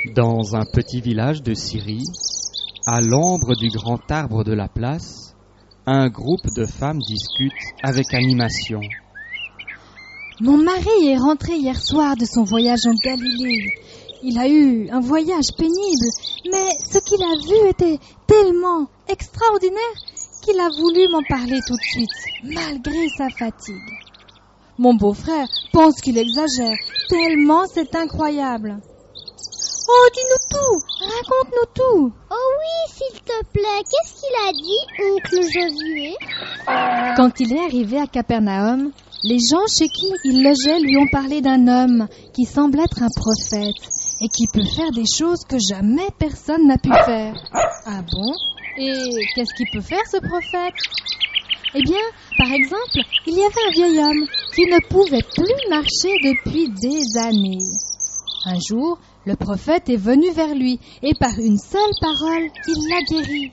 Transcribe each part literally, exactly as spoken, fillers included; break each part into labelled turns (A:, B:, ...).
A: Dans un petit village de Syrie, à l'ombre du grand arbre de la place, un groupe de femmes discute avec animation.
B: Mon mari est rentré hier soir de son voyage en Galilée. Il a eu un voyage pénible, mais ce qu'il a vu était tellement extraordinaire qu'il a voulu m'en parler tout de suite, malgré sa fatigue. Mon beau-frère pense qu'il exagère, tellement c'est incroyable. Oh, dis-nous tout, raconte-nous tout.
C: Oh oui, s'il te plaît, qu'est-ce qu'il a dit, oncle Josué?
B: Quand il est arrivé à Capernaum, les gens chez qui il logeait lui ont parlé d'un homme qui semble être un prophète et qui peut faire des choses que jamais personne n'a pu faire. Ah bon? Et qu'est-ce qu'il peut faire, ce prophète? Eh bien, par exemple, il y avait un vieil homme qui ne pouvait plus marcher depuis des années. Un jour, le prophète est venu vers lui et par une seule parole, il l'a guéri.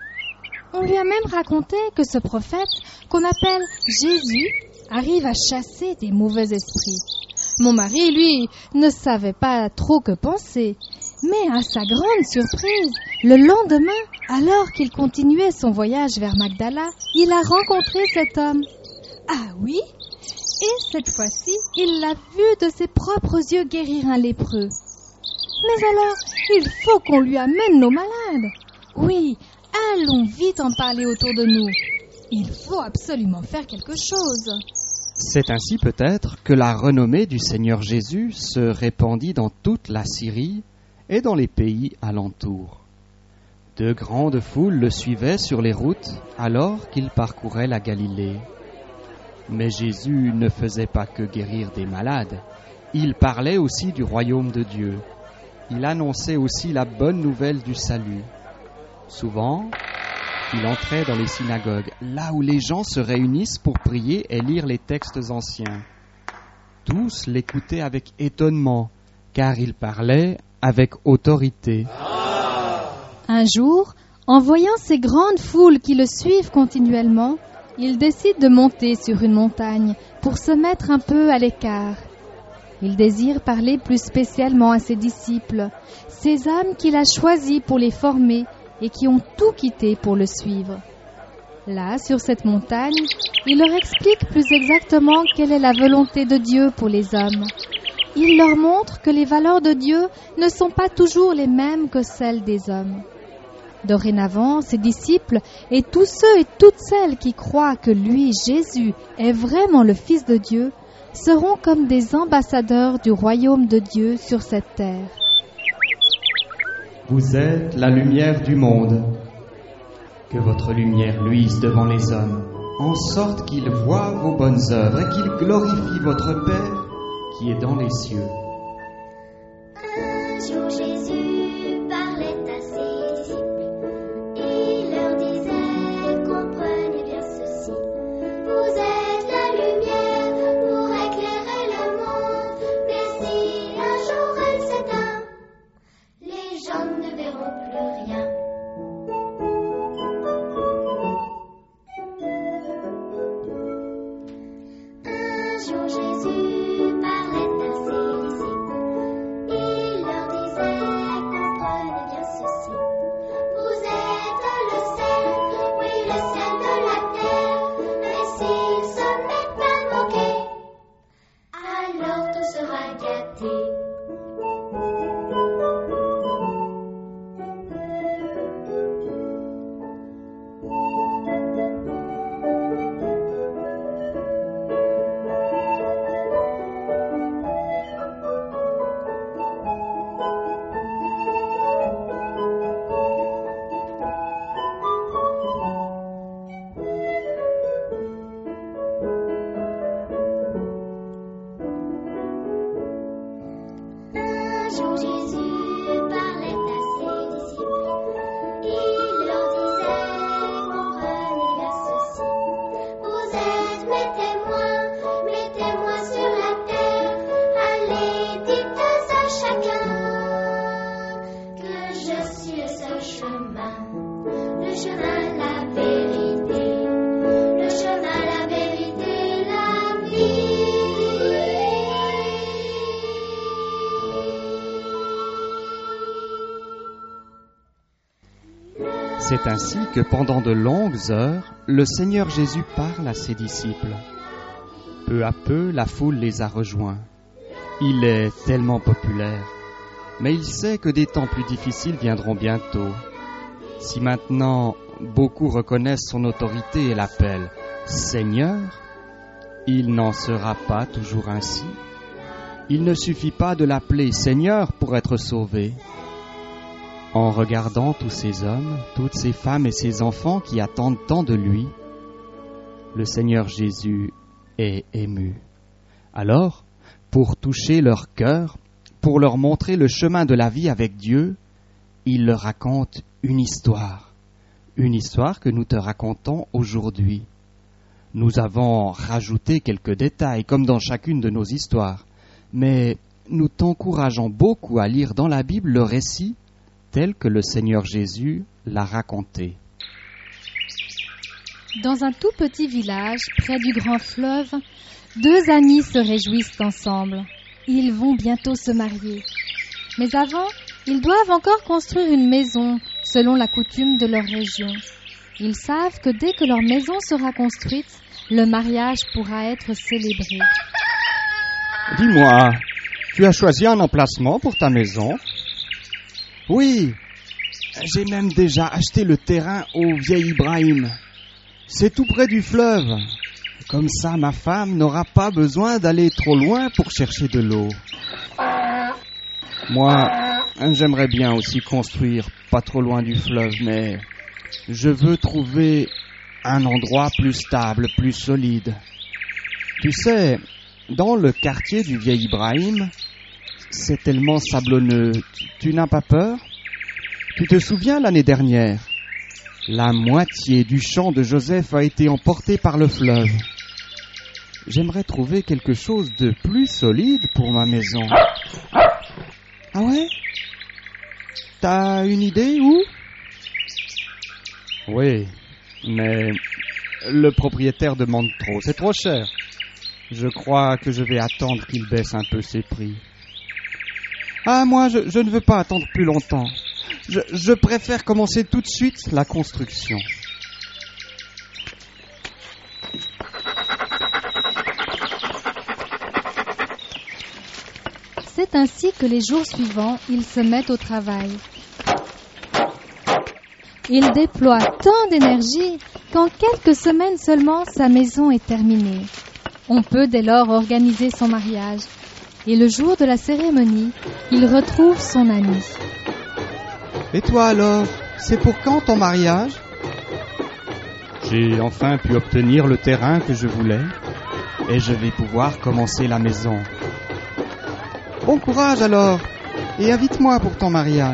B: On lui a même raconté que ce prophète, qu'on appelle Jésus, arrive à chasser des mauvais esprits. Mon mari, lui, ne savait pas trop que penser. Mais à sa grande surprise, le lendemain, alors qu'il continuait son voyage vers Magdala, il a rencontré cet homme. Ah oui? Et cette fois-ci, il l'a vu de ses propres yeux guérir un lépreux. Mais alors, il faut qu'on lui amène nos malades. Oui, allons vite en parler autour de nous. Il faut absolument faire quelque chose.
A: C'est ainsi peut-être que la renommée du Seigneur Jésus se répandit dans toute la Syrie et dans les pays alentours. De grandes foules le suivaient sur les routes alors qu'il parcourait la Galilée. Mais Jésus ne faisait pas que guérir des malades, il parlait aussi du royaume de Dieu. Il annonçait aussi la bonne nouvelle du salut. Souvent, il entrait dans les synagogues, là où les gens se réunissent pour prier et lire les textes anciens. Tous l'écoutaient avec étonnement, car il parlait avec autorité.
B: Un jour, en voyant ces grandes foules qui le suivent continuellement, il décide de monter sur une montagne pour se mettre un peu à l'écart. Il désire parler plus spécialement à ses disciples, ces âmes qu'il a choisis pour les former et qui ont tout quitté pour le suivre. Là, sur cette montagne, il leur explique plus exactement quelle est la volonté de Dieu pour les hommes. Il leur montre que les valeurs de Dieu ne sont pas toujours les mêmes que celles des hommes. Dorénavant, ses disciples et tous ceux et toutes celles qui croient que lui, Jésus, est vraiment le Fils de Dieu, seront comme des ambassadeurs du royaume de Dieu sur cette terre.
A: Vous êtes la lumière du monde. Que votre lumière luise devant les hommes, en sorte qu'ils voient vos bonnes œuvres et qu'ils glorifient votre Père qui est dans les cieux.
C: Un jour Jésus parlait à ses disciples. Il leur disait, comprenez bien ceci. Vous êtes la lumière pour éclairer le monde. Mais si un jour elle s'éteint, les gens ne verront plus rien. Un jour Jésus parlait à ses disciples. Il leur disait, comprenez bien ceci. Vous êtes le sel, oui le sel de la terre. Mais s'il se met à manquer, alors tout sera gâté. Un jour Jésus parlait à ses disciples. Il leur disait, comprenez bien ceci. Vous êtes mes témoins, mes témoins sur la terre. Allez, dites à chacun que je suis le seul chemin, le chemin, la vérité, le chemin, la vérité, la vie.
A: C'est ainsi que pendant de longues heures, le Seigneur Jésus parle à ses disciples. Peu à peu, la foule les a rejoints. Il est tellement populaire, mais il sait que des temps plus difficiles viendront bientôt. Si maintenant beaucoup reconnaissent son autorité et l'appellent Seigneur, il n'en sera pas toujours ainsi. Il ne suffit pas de l'appeler Seigneur pour être sauvé. En regardant tous ces hommes, toutes ces femmes et ces enfants qui attendent tant de lui, le Seigneur Jésus est ému. Alors, pour toucher leur cœur, pour leur montrer le chemin de la vie avec Dieu, il leur raconte une histoire, une histoire que nous te racontons aujourd'hui. Nous avons rajouté quelques détails, comme dans chacune de nos histoires, mais nous t'encourageons beaucoup à lire dans la Bible le récit tel que le Seigneur Jésus l'a raconté.
B: Dans un tout petit village, près du grand fleuve, deux amis se réjouissent ensemble. Ils vont bientôt se marier. Mais avant, ils doivent encore construire une maison, selon la coutume de leur région. Ils savent que dès que leur maison sera construite, le mariage pourra être célébré.
A: Dis-moi, tu as choisi un emplacement pour ta maison ? Oui, j'ai même déjà acheté le terrain au vieil Ibrahim. C'est tout près du fleuve. Comme ça, ma femme n'aura pas besoin d'aller trop loin pour chercher de l'eau. Moi, j'aimerais bien aussi construire pas trop loin du fleuve, mais je veux trouver un endroit plus stable, plus solide. Tu sais, dans le quartier du vieil Ibrahim, c'est tellement sablonneux. Tu, tu n'as pas peur ? Tu te souviens l'année dernière ? La moitié du champ de Joseph a été emportée par le fleuve. J'aimerais trouver quelque chose de plus solide pour ma maison. Ah ouais ? T'as une idée où ? Oui, mais le propriétaire demande trop. C'est trop cher. Je crois que je vais attendre qu'il baisse un peu ses prix. Ah, moi, je, je ne veux pas attendre plus longtemps. Je, je préfère commencer tout de suite la construction.
B: C'est ainsi que les jours suivants, ils se mettent au travail. Il déploie tant d'énergie qu'en quelques semaines seulement, sa maison est terminée. On peut dès lors organiser son mariage. Et le jour de la cérémonie, il retrouve son ami.
A: Et toi alors, c'est pour quand ton mariage ? J'ai enfin pu obtenir le terrain que je voulais et je vais pouvoir commencer la maison. Bon courage alors et invite-moi pour ton mariage.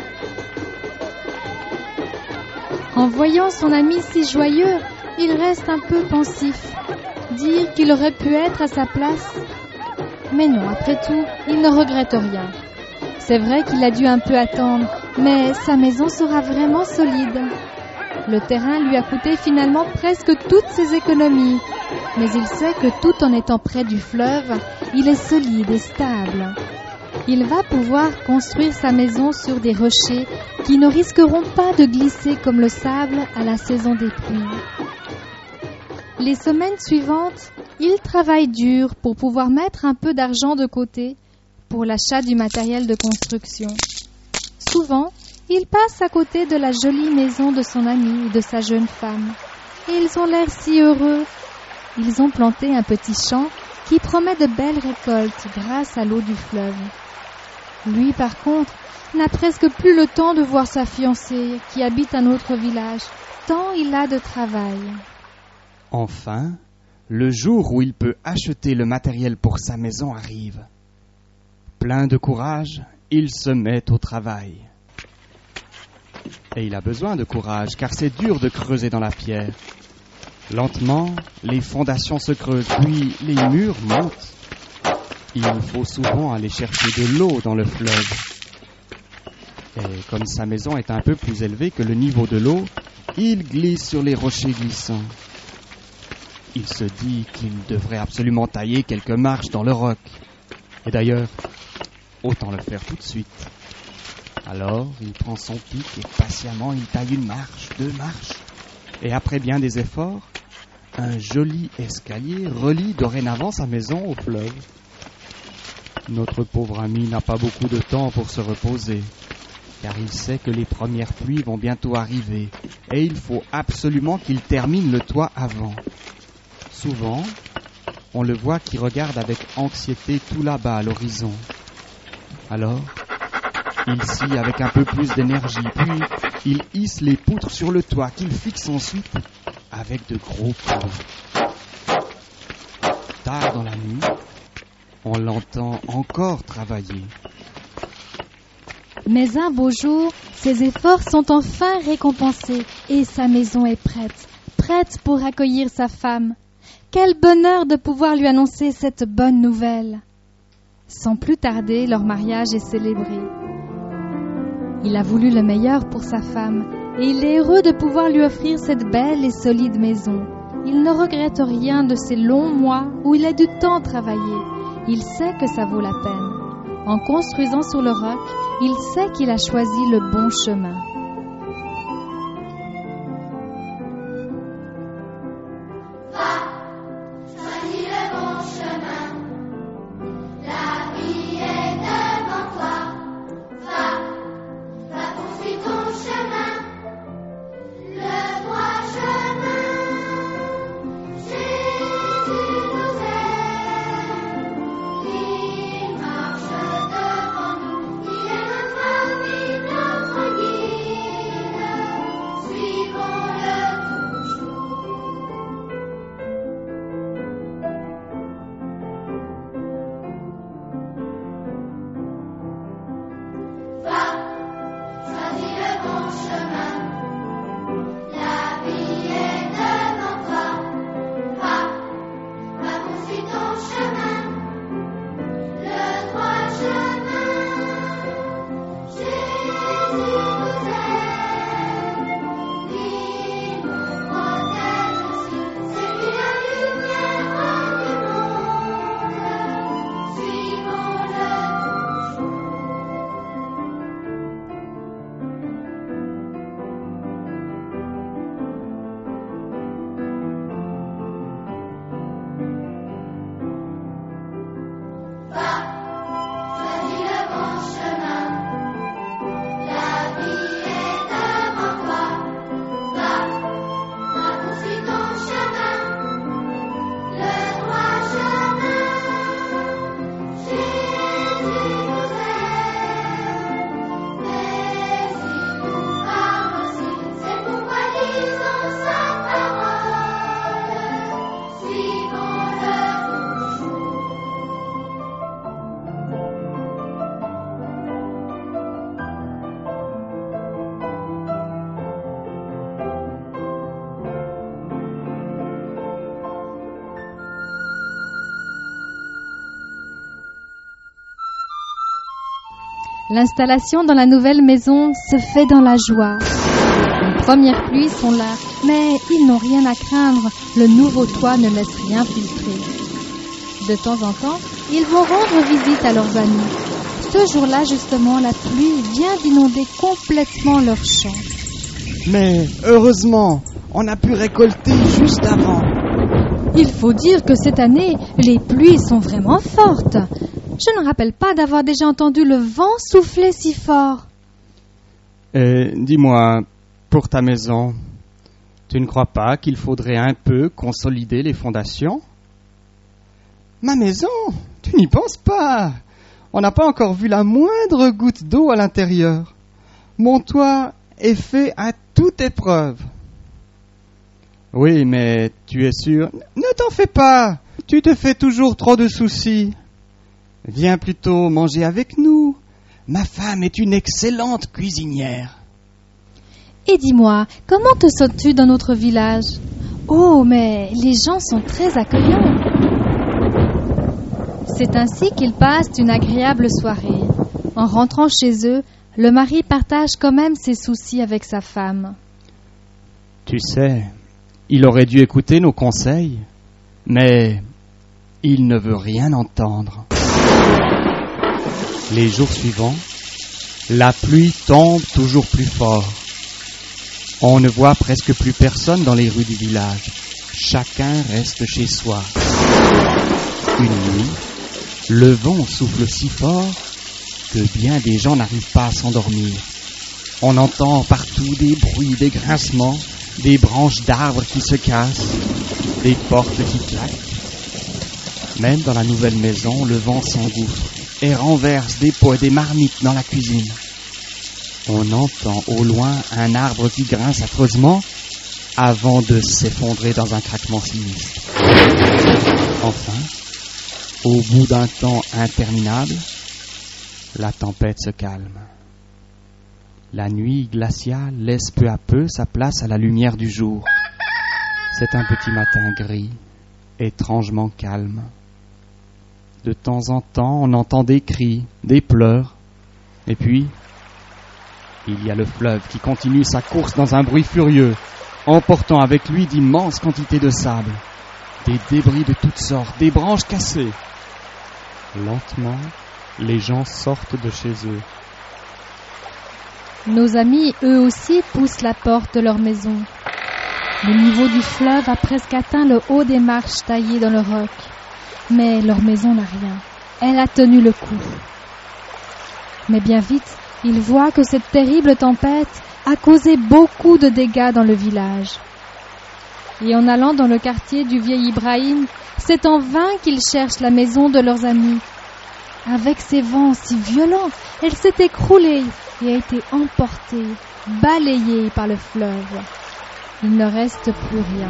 B: En voyant son ami si joyeux, il reste un peu pensif. Dire qu'il aurait pu être à sa place. Mais non, après tout, il ne regrette rien. C'est vrai qu'il a dû un peu attendre, mais sa maison sera vraiment solide. Le terrain lui a coûté finalement presque toutes ses économies. Mais il sait que tout en étant près du fleuve, il est solide et stable. Il va pouvoir construire sa maison sur des rochers qui ne risqueront pas de glisser comme le sable à la saison des pluies. Les semaines suivantes, il travaille dur pour pouvoir mettre un peu d'argent de côté pour l'achat du matériel de construction. Souvent, il passe à côté de la jolie maison de son ami et de sa jeune femme. Et ils ont l'air si heureux. Ils ont planté un petit champ qui promet de belles récoltes grâce à l'eau du fleuve. Lui, par contre, n'a presque plus le temps de voir sa fiancée qui habite un autre village, tant il a de travail.
A: Enfin, le jour où il peut acheter le matériel pour sa maison arrive. Plein de courage, il se met au travail. Et il a besoin de courage, car c'est dur de creuser dans la pierre. Lentement, les fondations se creusent, puis les murs montent. Il faut souvent aller chercher de l'eau dans le fleuve. Et comme sa maison est un peu plus élevée que le niveau de l'eau, il glisse sur les rochers glissants. Il se dit qu'il devrait absolument tailler quelques marches dans le roc. Et d'ailleurs, autant le faire tout de suite. Alors, il prend son pic et patiemment il taille une marche, deux marches. Et après bien des efforts, un joli escalier relie dorénavant sa maison au fleuve. Notre pauvre ami n'a pas beaucoup de temps pour se reposer, car il sait que les premières pluies vont bientôt arriver, et il faut absolument qu'il termine le toit avant. Souvent, on le voit qui regarde avec anxiété tout là-bas à l'horizon. Alors, il scie avec un peu plus d'énergie, puis il hisse les poutres sur le toit qu'il fixe ensuite avec de gros coups. Tard dans la nuit, on l'entend encore travailler.
B: Mais un beau jour, ses efforts sont enfin récompensés et sa maison est prête, prête pour accueillir sa femme. Quel bonheur de pouvoir lui annoncer cette bonne nouvelle. Sans plus tarder, leur mariage est célébré. Il a voulu le meilleur pour sa femme et il est heureux de pouvoir lui offrir cette belle et solide maison. Il ne regrette rien de ces longs mois où il a du temps travaillé. Il sait que ça vaut la peine. En construisant sur le roc, il sait qu'il a choisi le bon chemin. L'installation dans la nouvelle maison se fait dans la joie. Les premières pluies sont là, mais ils n'ont rien à craindre. Le nouveau toit ne laisse rien filtrer. De temps en temps, ils vont rendre visite à leurs amis. Ce jour-là, justement, la pluie vient d'inonder complètement leurs champs.
A: Mais heureusement, on a pu récolter juste avant.
B: Il faut dire que cette année, les pluies sont vraiment fortes. Je ne rappelle pas d'avoir déjà entendu le vent souffler si fort.
A: Et dis-moi, pour ta maison, tu ne crois pas qu'il faudrait un peu consolider les fondations ? Ma maison ? Tu n'y penses pas. On n'a pas encore vu la moindre goutte d'eau à l'intérieur. Mon toit est fait à toute épreuve. Oui, mais tu es sûr ? Ne t'en fais pas. Tu te fais toujours trop de soucis. Viens plutôt manger avec nous. Ma femme est une excellente cuisinière.
B: Et dis-moi, comment te sens-tu dans notre village ? Oh, mais les gens sont très accueillants. C'est ainsi qu'ils passent une agréable soirée. En rentrant chez eux, le mari partage quand même ses soucis avec sa femme.
A: Tu sais, il aurait dû écouter nos conseils, mais il ne veut rien entendre. Les jours suivants, La pluie tombe toujours plus fort. On ne voit presque plus personne dans les rues du village. Chacun reste chez soi. Une nuit, le vent souffle si fort que bien des gens n'arrivent pas à s'endormir. On entend partout des bruits, des grincements, des branches d'arbres qui se cassent, des portes qui claquent. Même dans la nouvelle maison, le vent s'engouffre et renverse des pots et des marmites dans la cuisine. On entend au loin un arbre qui grince affreusement avant de s'effondrer dans un craquement sinistre. Enfin, au bout d'un temps interminable, la tempête se calme. La nuit glaciale laisse peu à peu sa place à la lumière du jour. C'est un petit matin gris, étrangement calme. De temps en temps, on entend des cris, des pleurs, et puis, il y a le fleuve qui continue sa course dans un bruit furieux, emportant avec lui d'immenses quantités de sable, des débris de toutes sortes, des branches cassées. Lentement, les gens sortent de chez eux.
B: Nos amis, eux aussi, poussent la porte de leur maison. Le niveau du fleuve a presque atteint le haut des marches taillées dans le roc. Mais leur maison n'a rien. Elle a tenu le coup. Mais bien vite, ils voient que cette terrible tempête a causé beaucoup de dégâts dans le village. Et en allant dans le quartier du vieil Ibrahim, c'est en vain qu'ils cherchent la maison de leurs amis. Avec ces vents si violents, elle s'est écroulée et a été emportée, balayée par le fleuve. Il ne reste plus rien.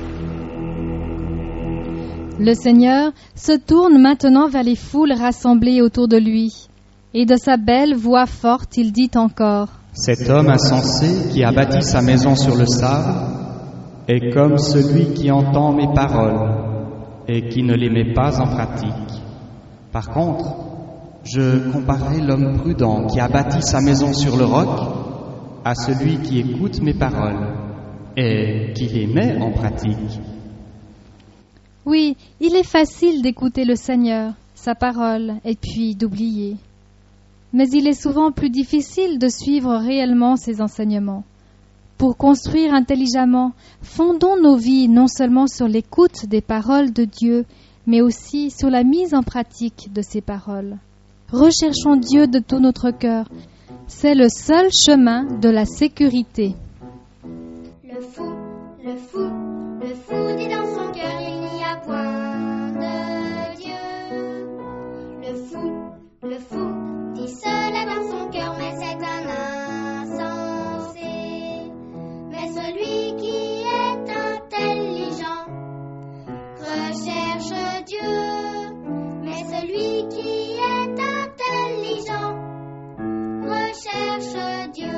B: Le Seigneur se tourne maintenant vers les foules rassemblées autour de lui, et de sa belle voix forte, il dit encore :
A: Cet homme insensé qui a bâti sa maison sur le sable est comme celui qui entend mes paroles et qui ne les met pas en pratique. Par contre, je comparerai l'homme prudent qui a bâti sa maison sur le roc à celui qui écoute mes paroles et qui les met en pratique.
B: Oui, il est facile d'écouter le Seigneur, sa parole, et puis d'oublier. Mais il est souvent plus difficile de suivre réellement ses enseignements. Pour construire intelligemment, fondons nos vies non seulement sur l'écoute des paroles de Dieu, mais aussi sur la mise en pratique de ces paroles. Recherchons Dieu de tout notre cœur. C'est le seul chemin de la sécurité.
C: Le fou, le fou, le fou dit dans son cœur il n'y a point de Dieu. Le fou, le fou dit cela dans son cœur mais c'est un insensé. Mais celui qui est intelligent recherche Dieu. Mais celui qui est intelligent recherche Dieu.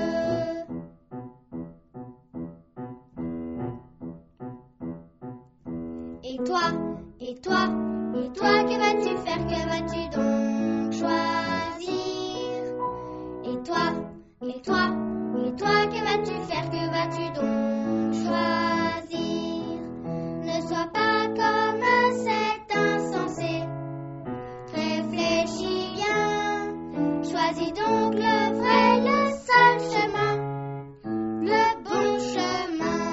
C: Et toi, et toi, et toi, que vas-tu faire, que vas-tu donc choisir? Et toi, et toi, et toi, que vas-tu faire, que vas-tu donc choisir? Ne sois pas comme cet insensé, réfléchis bien, choisis donc le vrai, le seul chemin, le bon chemin.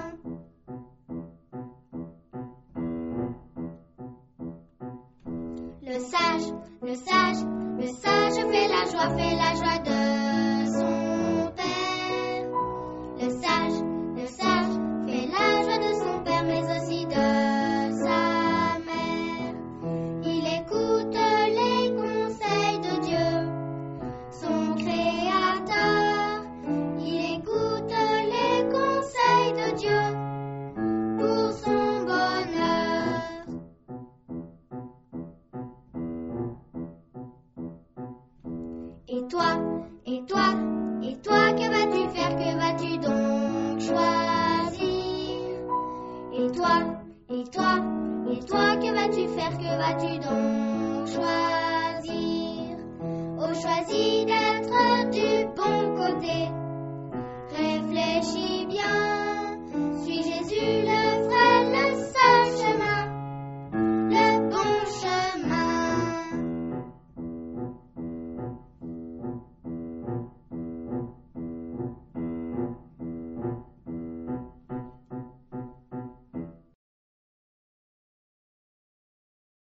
C: Le sage, le sage, le sage fait la joie, fait la joie de son père. Le sage, le sage fait la joie de son père, mais aussi de sa mère. Il écoute les conseils de Dieu, son créateur. Il écoute les conseils de Dieu pour son bonheur. Et toi, et toi, et toi, que vas-tu faire, que vas-tu donc choisir? Et toi, et toi, et toi, que vas-tu faire, que vas-tu donc choisir? Oh, choisis d'être du bon côté, réfléchis bien.